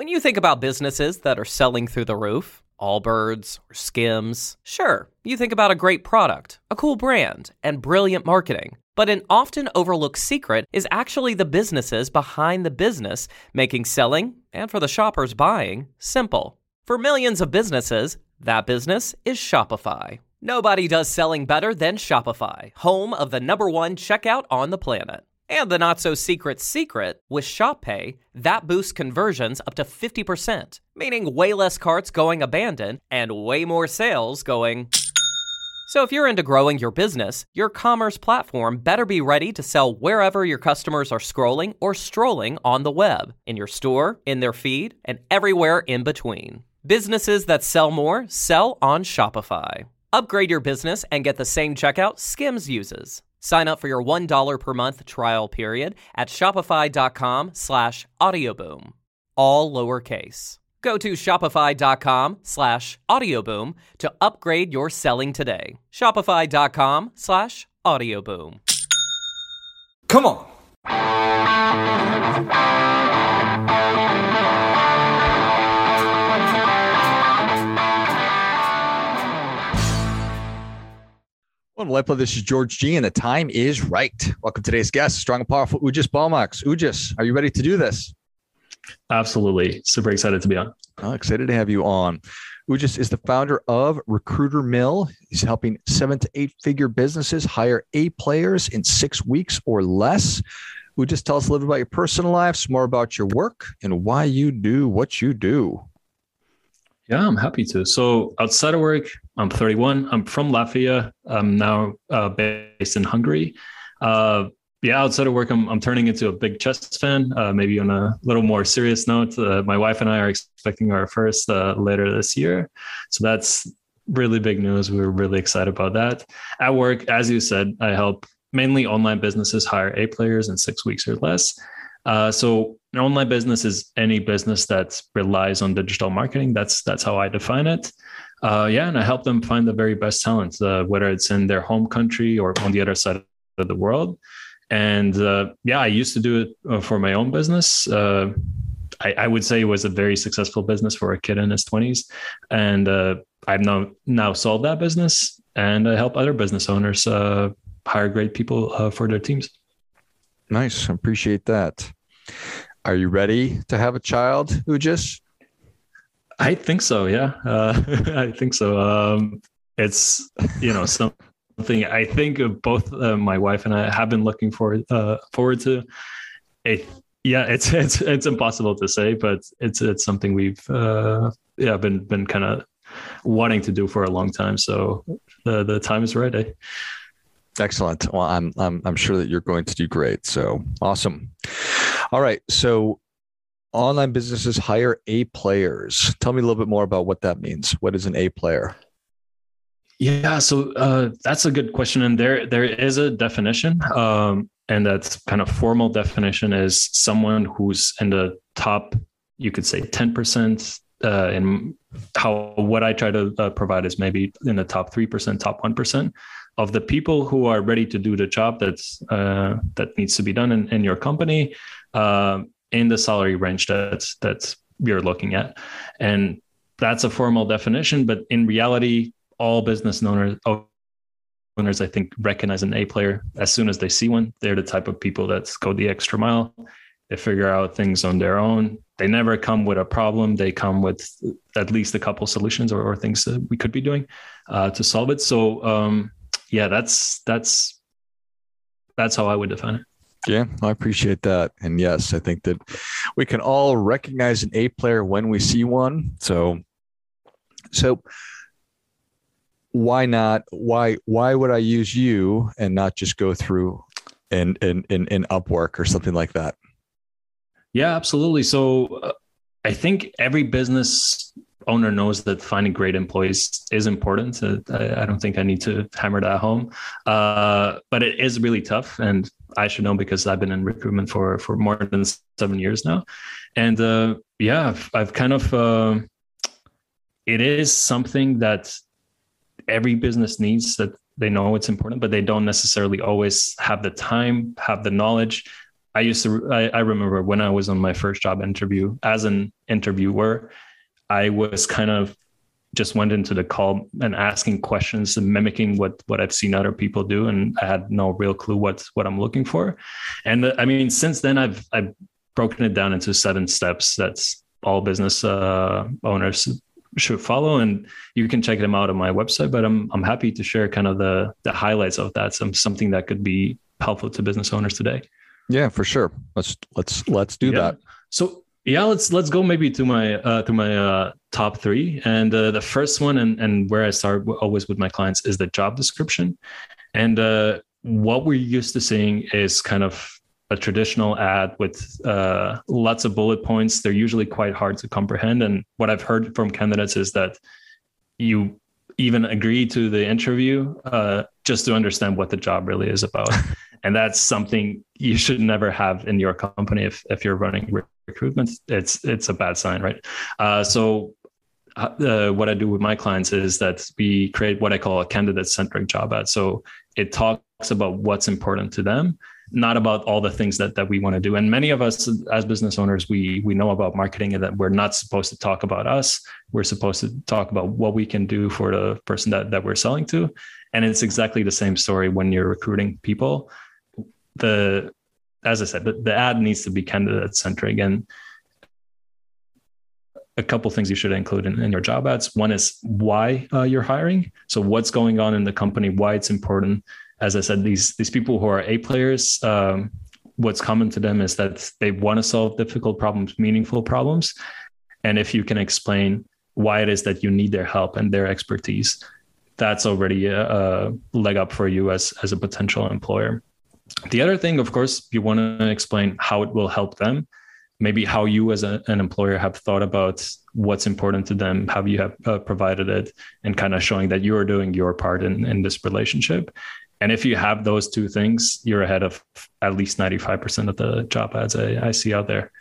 When you think about businesses that are selling through the roof, Allbirds or Skims, sure, you think about a great product, a cool brand, and brilliant marketing. But an often overlooked secret is actually the businesses behind the business, making selling, and for the shoppers buying, simple. For millions of businesses, that business is Shopify. Nobody does selling better than Shopify, home of the #1 checkout on the planet. And the not-so-secret secret, with Shop Pay, that boosts conversions up to 50%, meaning way less carts going abandoned and way more sales going. So if you're into growing your business, your commerce platform better be ready to sell wherever your customers are scrolling or strolling on the web, in your store, in their feed, and everywhere in between. Businesses that sell more sell on Shopify. Upgrade your business and get the same checkout Skims uses. Sign up for your $1 per month trial period at shopify.com/audioboom. All lowercase. Go to shopify.com/audioboom to upgrade your selling today. Shopify.com/audioboom. Come on. Welcome to LifePlay. This is George G, and the time is right. Welcome to today's guest, strong and powerful Ujis Balmax. Ujis, are you ready to do this? Absolutely. Super excited to be on. Excited to have you on. Ujis is the founder of Recruiter Mill. He's helping 7 to 8 figure businesses hire A players in 6 weeks or less. Ujis, tell us a little bit about your personal life, some more about your work, and why you do what you do. Yeah, I'm happy to. So outside of work, I'm 31. I'm from Latvia. I'm now based in Hungary. Outside of work, I'm turning into a big chess fan. Maybe on a little more serious note, my wife and I are expecting our first later this year. So that's really big news. We're really excited about that. At work, as you said, I help mainly online businesses hire A players in 6 weeks or less. So an online business is any business that relies on digital marketing. That's how I define it. And I help them find the very best talent, whether it's in their home country or on the other side of the world. And I used to do it for my own business. I would say it was a very successful business for a kid in his 20s. And I've now sold that business, and I help other business owners hire great people for their teams. Nice. I appreciate that. Are you ready to have a child, Ujis? I think so. Yeah. I think so. It's, something I think both my wife and I have been looking forward to. It's impossible to say, but it's something we've been kind of wanting to do for a long time. So the time is right. Excellent. Well, I'm sure that you're going to do great. So awesome. All right. So online businesses hire A players. Tell me a little bit more about what that means. What is an A player? Yeah. So that's a good question. And there is a definition. And that's kind of formal definition is someone who's in the top, you could say 10%. In what I try to provide is maybe in the top 3%, top 1%. Of the people who are ready to do the job that needs to be done in your company, in the salary range that you're looking at. And that's a formal definition, but in reality, all business owners, I think, recognize an A player as soon as they see one. They're the type of people that go the extra mile. They figure out things on their own. They never come with a problem. They come with at least a couple solutions or things that we could be doing to solve it. So, that's how I would define it. Yeah, I appreciate that. And yes, I think that we can all recognize an A player when we see one. So why not? Why would I use you and not just go through in Upwork or something like that? Yeah, absolutely. So I think every business owner knows that finding great employees is important. I don't think I need to hammer that home, but it is really tough. And I should know because I've been in recruitment for more than 7 years now. And I've kind of, it is something that every business needs, that they know it's important, but they don't necessarily always have the time, have the knowledge, I remember when I was on my first job interview as an interviewer, I was kind of just went into the call and asking questions and mimicking what I've seen other people do. And I had no real clue what I'm looking for. And I mean, since then I've broken it down into 7 steps. That's all business owners should follow. And you can check them out on my website, but I'm happy to share kind of the highlights of that. Something that could be helpful to business owners today. Yeah, for sure. Let's do that. So yeah, let's go maybe to my top 3. And the first one and where I start always with my clients is the job description. And what we're used to seeing is kind of a traditional ad with lots of bullet points. They're usually quite hard to comprehend. And what I've heard from candidates is that you even agree to the interview just to understand what the job really is about. And that's something you should never have in your company if you're running recruitment. It's a bad sign, right? So what I do with my clients is that we create what I call a candidate-centric job ad. So it talks about what's important to them, not about all the things that we want to do. And many of us as business owners, we know about marketing and that we're not supposed to talk about us. We're supposed to talk about what we can do for the person that we're selling to. And it's exactly the same story when you're recruiting people. As I said, the ad needs to be candidate centric, and a couple things you should include in your job ads. One is why you're hiring. So what's going on in the company, why it's important. As I said, these people who are A players, what's common to them is that they want to solve difficult problems, meaningful problems. And if you can explain why it is that you need their help and their expertise, that's already a leg up for you as a potential employer. The other thing, of course, you want to explain how it will help them, maybe how you as an employer have thought about what's important to them, how you have provided it, and kind of showing that you are doing your part in this relationship. And if you have those 2 things, you're ahead of at least 95% of the job ads I see out there.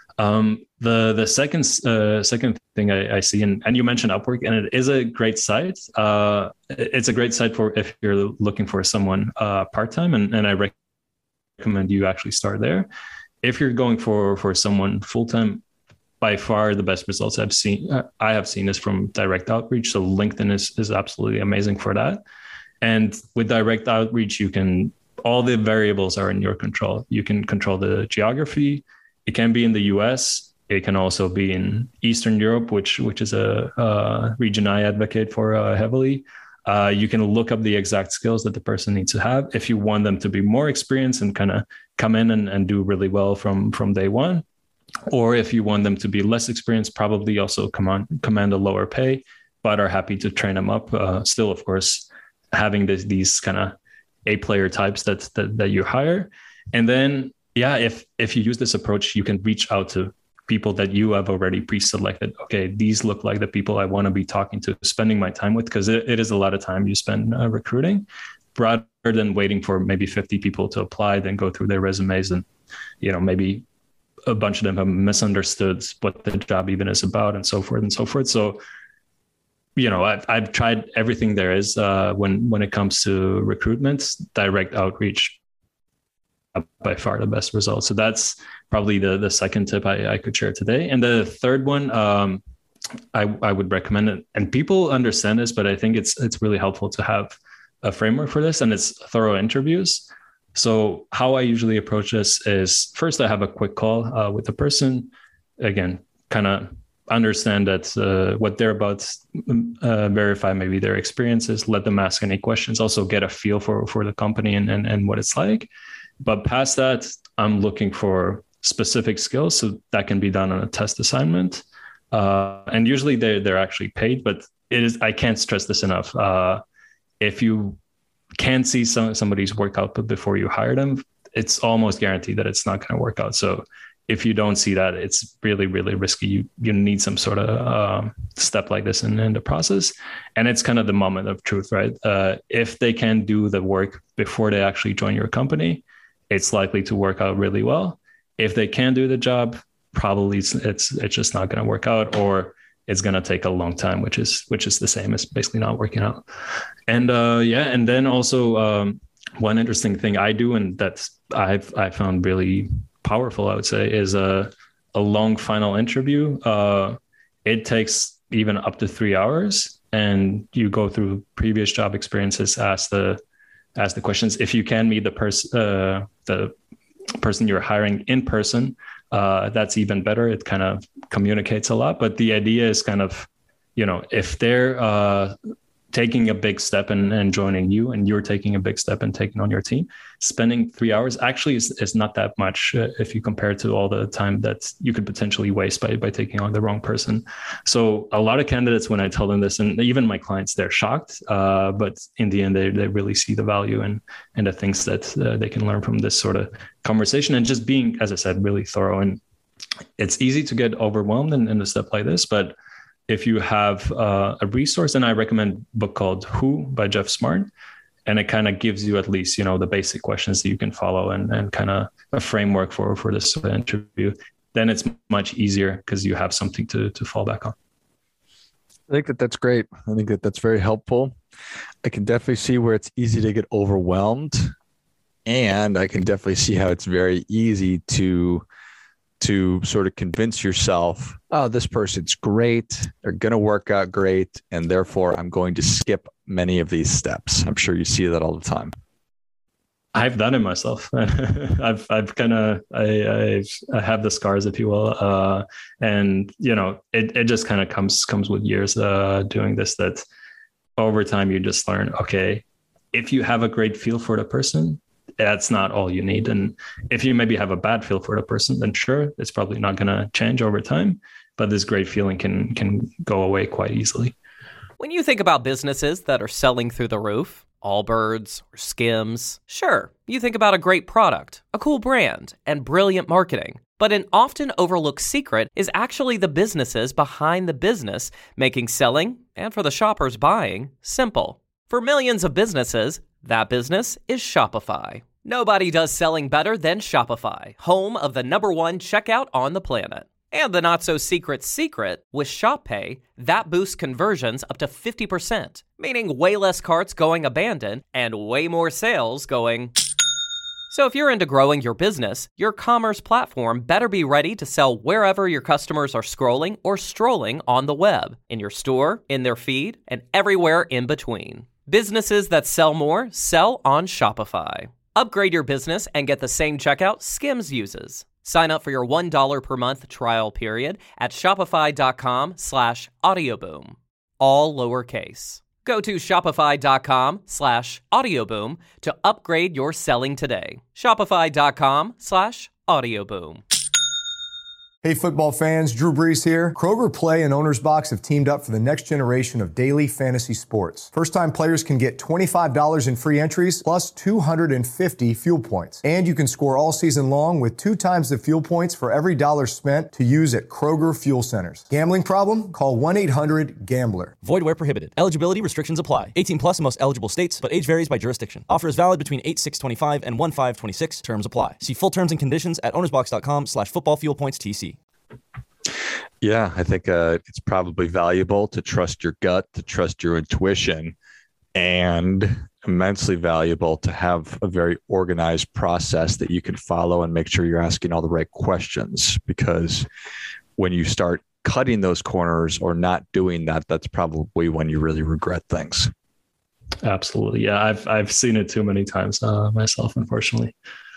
The second thing I see, and you mentioned Upwork, and it is a great site. It's a great site for if you're looking for someone part-time, and I recommend you actually start there. If you're going for someone full-time, by far the best results I have seen is from direct outreach. So LinkedIn is absolutely amazing for that. And with direct outreach, all the variables are in your control. You can control the geography. It can be in the US. It can also be in Eastern Europe, which is a region I advocate for heavily. You can look up the exact skills that the person needs to have. If you want them to be more experienced and kind of come in and do really well from day one, or if you want them to be less experienced, probably also command a lower pay, but are happy to train them up. Still, of course, having these kind of A player types that you hire. And then, yeah, if you use this approach, you can reach out to people that you have already pre-selected. Okay, these look like the people I want to be talking to, spending my time with, because it is a lot of time you spend recruiting, rather than waiting for maybe 50 people to apply, then go through their resumes and, maybe a bunch of them have misunderstood what the job even is about and so forth and so forth. So, I've tried everything there is when it comes to recruitment. Direct outreach, by far the best results. So that's probably the second tip I could share today. And the third one, I would recommend it. And people understand this, but I think it's really helpful to have a framework for this, and it's thorough interviews. So how I usually approach this is, first I have a quick call with the person. Again, kind of understand that what they're about, verify maybe their experiences, let them ask any questions, also get a feel for the company and what it's like. But past that, I'm looking for specific skills. So that can be done on a test assignment. And usually they're actually paid, but I can't stress this enough. If you can't see somebody's work output before you hire them, it's almost guaranteed that it's not going to work out. So if you don't see that, it's really, really risky. You need some sort of step like this in the process. And it's kind of the moment of truth, right? If they can do the work before they actually join your company, it's likely to work out really well. If they can do the job, probably it's just not going to work out, or it's going to take a long time, which is the same as basically not working out. And and then also one interesting thing I do, and that's I found really powerful, I would say, is a long final interview. It takes even up to 3 hours, and you go through previous job experiences, ask the questions. If you can meet the person you're hiring in person, that's even better. It kind of communicates a lot. But the idea is kind of, if they're taking a big step and joining you, and you're taking a big step and taking on your team, spending 3 hours actually is not that much if you compare to all the time that you could potentially waste by taking on the wrong person. So a lot of candidates, when I tell them this, and even my clients, they're shocked. But in the end, they really see the value and the things that they can learn from this sort of conversation, and just being, as I said, really thorough. And it's easy to get overwhelmed in a step like this, but if you have a resource, and I recommend a book called Who by Jeff Smart, and it kind of gives you at least, the basic questions that you can follow and kind of a framework for this sort of interview, then it's much easier because you have something to fall back on. I think that's great. I think that's very helpful. I can definitely see where it's easy to get overwhelmed, and I can definitely see how it's very easy to sort of convince yourself, oh, this person's great, they're going to work out great, and therefore I'm going to skip many of these steps. I'm sure you see that all the time. I've done it myself. I have the scars, if you will. And, it just kind of comes with years doing this, that over time you just learn, okay, if you have a great feel for the person, that's not all you need. And if you maybe have a bad feel for the person, then sure, it's probably not going to change over time, but this great feeling can go away quite easily. When you think about businesses that are selling through the roof, Allbirds or Skims, sure, you think about a great product, a cool brand, and brilliant marketing. But an often overlooked secret is actually the businesses behind the business, making selling, and for the shoppers buying, simple. For millions of businesses, that business is Shopify. Nobody does selling better than Shopify, home of the #1 checkout on the planet. And the not-so-secret secret, with Shop Pay, that boosts conversions up to 50%, meaning way less carts going abandoned and way more sales going. So if you're into growing your business, your commerce platform better be ready to sell wherever your customers are scrolling or strolling on the web, in your store, in their feed, and everywhere in between. Businesses that sell more sell on Shopify. Upgrade your business and get the same checkout Skims uses. Sign up for your $1 per month trial period at shopify.com/audioboom. All lowercase. Go to shopify.com/audioboom to upgrade your selling today. Shopify.com/audioboom. Hey football fans, Drew Brees here. Kroger Play and Owner's Box have teamed up for the next generation of daily fantasy sports. First-time players can get $25 in free entries plus 250 fuel points. And you can score all season long with 2 times the fuel points for every dollar spent to use at Kroger fuel centers. Gambling problem? Call 1-800-GAMBLER. Void where prohibited. Eligibility restrictions apply. 18 plus in most eligible states, but age varies by jurisdiction. Offer is valid between 8/6/25 and 1/5/26. Terms apply. See full terms and conditions at ownersbox.com/footballfuelpointstc. Yeah, I think it's probably valuable to trust your gut, to trust your intuition, and immensely valuable to have a very organized process that you can follow and make sure you're asking all the right questions. Because when you start cutting those corners or not doing that, that's probably when you really regret things. Absolutely. Yeah, I've seen it too many times myself, unfortunately.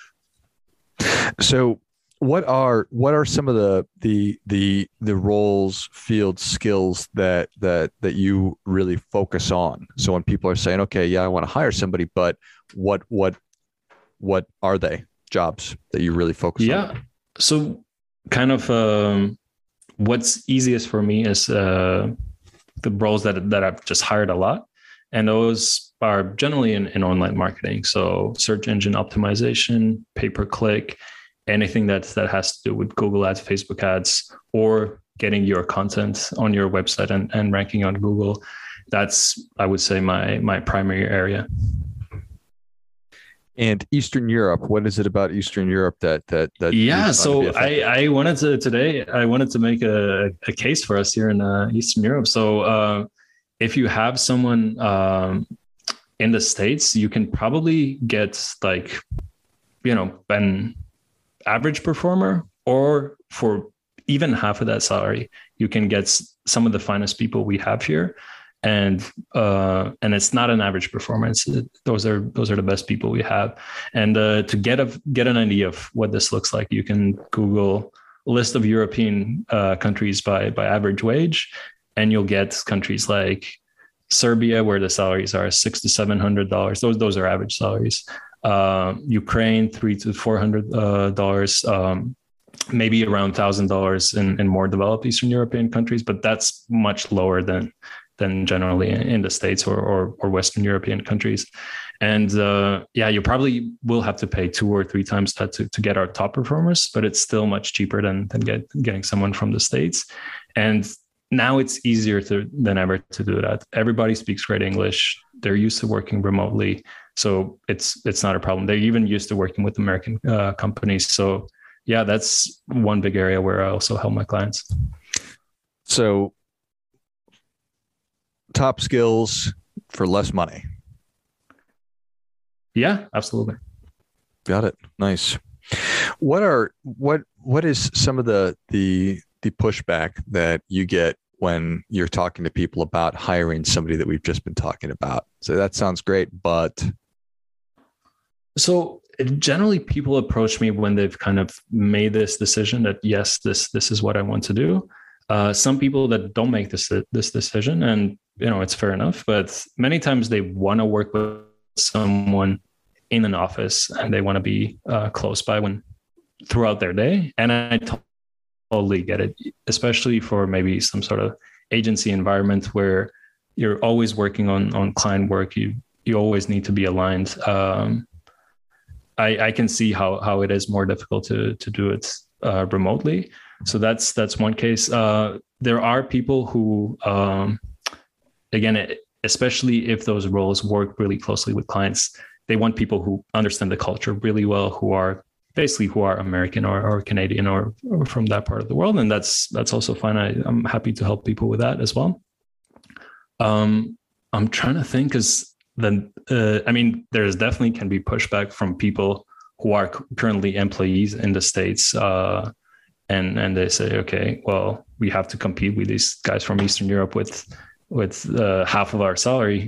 So what are some of the roles, field skills that you really focus on? So when people are saying, okay, yeah, I want to hire somebody, but what are they jobs that you really focus on? Yeah. So kind of what's easiest for me is the roles that I've just hired a lot. And those are generally in online marketing. So search engine optimization, pay-per-click, anything that has to do with Google Ads, Facebook ads, or getting your content on your website and ranking on Google. That's, I would say, my primary area. And Eastern Europe, what is it about Eastern Europe that yeah, so I wanted to make a case for us here in Eastern Europe. So if you have someone in the States, you can probably get like, an average performer, or for even half of that salary, you can get some of the finest people we have here. And it's not an average performance. Those are the best people we have. And to get an idea of what this looks like, you can Google a list of European countries by average wage, and you'll get countries like Serbia, where the salaries are $600 to $700. Those are average salaries. Ukraine, $300 to $400. Maybe around $1,000 in more developed Eastern European countries, but that's much lower than generally in the States or Western European countries. And you probably will have to pay 2 or 3 times that to get our top performers, but it's still much cheaper than getting someone from the States. And now it's easier than ever to do that. Everybody speaks great English. They're used to working remotely, so it's not a problem. They're even used to working with American companies. So yeah, that's one big area where I also help my clients. So top skills for less money. Yeah, absolutely. Got it. Nice. What is some of the pushback that you get when you're talking to people about hiring somebody that we've just been talking about? So that sounds great, but so generally people approach me when they've kind of made this decision that yes, this is what I want to do. Some people that don't make this decision, and it's fair enough, but many times they want to work with someone in an office and they want to be close by throughout their day. And I totally get it, especially for maybe some sort of agency environment where you're always working on client work. You always need to be aligned. I can see how it is more difficult to do it remotely. So that's one case. There are people who, again, especially if those roles work really closely with clients, they want people who understand the culture really well, who are American or Canadian or from that part of the world. And that's also fine. I'm happy to help people with that as well. I'm trying to think, because then, there's definitely can be pushback from people who are currently employees in the States. And they say, okay, well, we have to compete with these guys from Eastern Europe with half of our salary.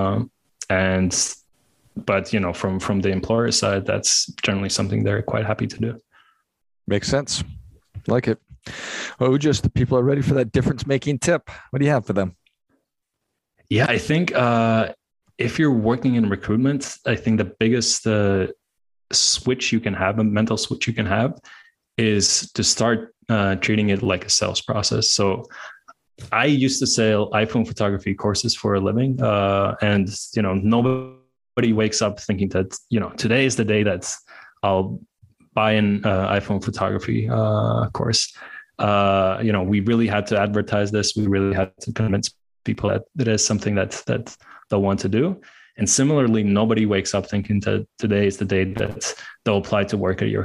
But from the employer side, that's generally something they're quite happy to do. Makes sense. Like it. Oh, just the people are ready for that difference making tip. What do you have for them? Yeah, I think if you're working in recruitment, I think the biggest switch you can have, a mental switch you can have, is to start treating it like a sales process. So I used to sell iPhone photography courses for a living. And, nobody wakes up thinking that, today is the day that I'll buy an iPhone photography course. We really had to advertise this. We really had to convince people that it is something that they'll want to do. And similarly, nobody wakes up thinking that today is the day that they'll apply to work at your.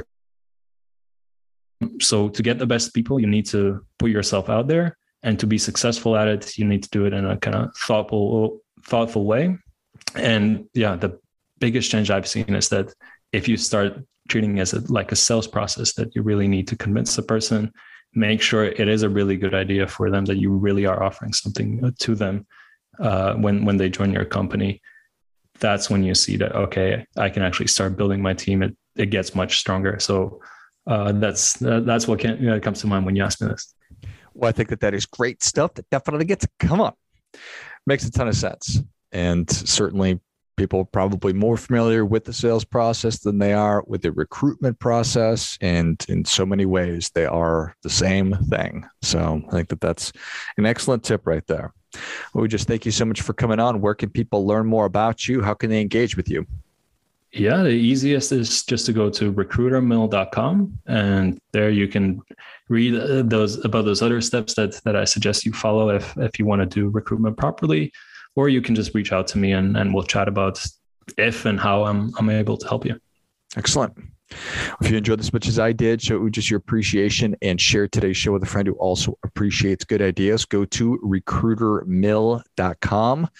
So to get the best people, you need to put yourself out there, and to be successful at it, you need to do it in a kind of thoughtful way. And yeah, the biggest change I've seen is that if you start treating it as like a sales process, that you really need to convince the person, make sure it is a really good idea for them, that you really are offering something to them when they join your company. That's when you see that, okay, I can actually start building my team. It gets much stronger. So that's what comes to mind when you ask me this. Well, I think that is great stuff. That definitely gets, come on, makes a ton of sense. And certainly people are probably more familiar with the sales process than they are with the recruitment process. And in so many ways, they are the same thing. So I think that that's an excellent tip right there. Well, we just thank you so much for coming on. Where can people learn more about you? How can they engage with you? Yeah, the easiest is just to go to recruitermill.com, and there you can read about those other steps that I suggest you follow if you want to do recruitment properly, or you can just reach out to me and we'll chat about if and how I'm able to help you. Excellent. If you enjoyed this as much as I did, show just your appreciation and share today's show with a friend who also appreciates good ideas. Go to recruitermill.com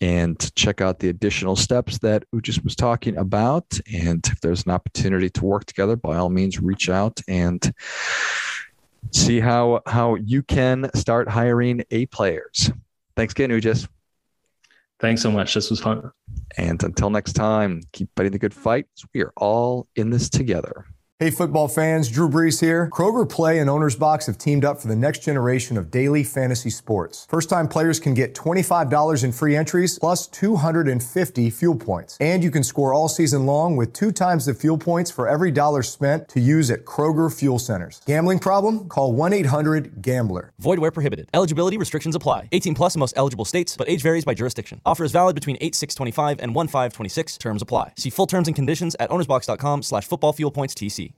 and check out the additional steps that Ujis was talking about. And if there's an opportunity to work together, by all means, reach out and see how you can start hiring A players. Thanks again, Ujis. Thanks so much. This was fun. And until next time, keep fighting the good fight. We are all in this together. Hey, football fans, Drew Brees here. Kroger Play and Owner's Box have teamed up for the next generation of daily fantasy sports. First-time players can get $25 in free entries plus 250 fuel points. And you can score all season long with 2 times the fuel points for every dollar spent to use at Kroger Fuel Centers. Gambling problem? Call 1-800-GAMBLER. Void where prohibited. Eligibility restrictions apply. 18 plus in most eligible states, but age varies by jurisdiction. Offer is valid between 8/6/25 and 1/5/26. Terms apply. See full terms and conditions at ownersbox.com/footballfuelpointstc.